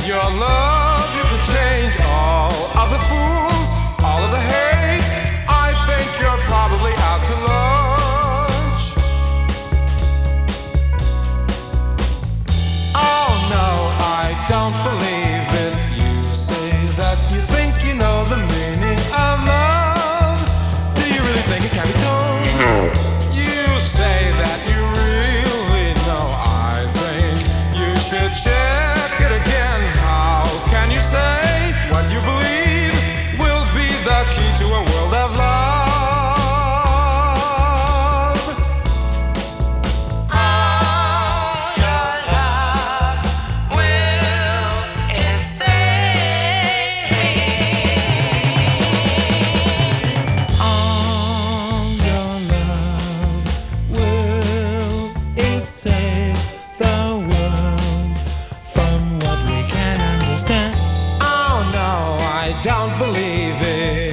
your love, you could change all of the fools, all of the hate. I think you're probably out to lunch. Oh no, I don't believe it. You say that you think you know the meaning of love. Do you really think it can be told? You say that you really know. I think you should check it again. How can you say what you believe will be the key to a world of love? All your love, will it save me? All your love, will it save the world from what we can understand? Oh no, I don't believe it.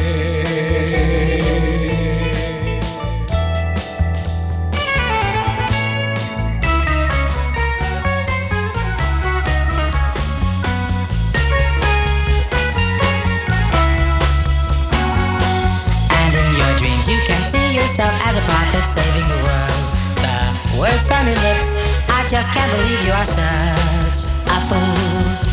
And in your dreams you can see yourself as a prophet saving the world. The words from your lips, I just can't believe you are such a fool.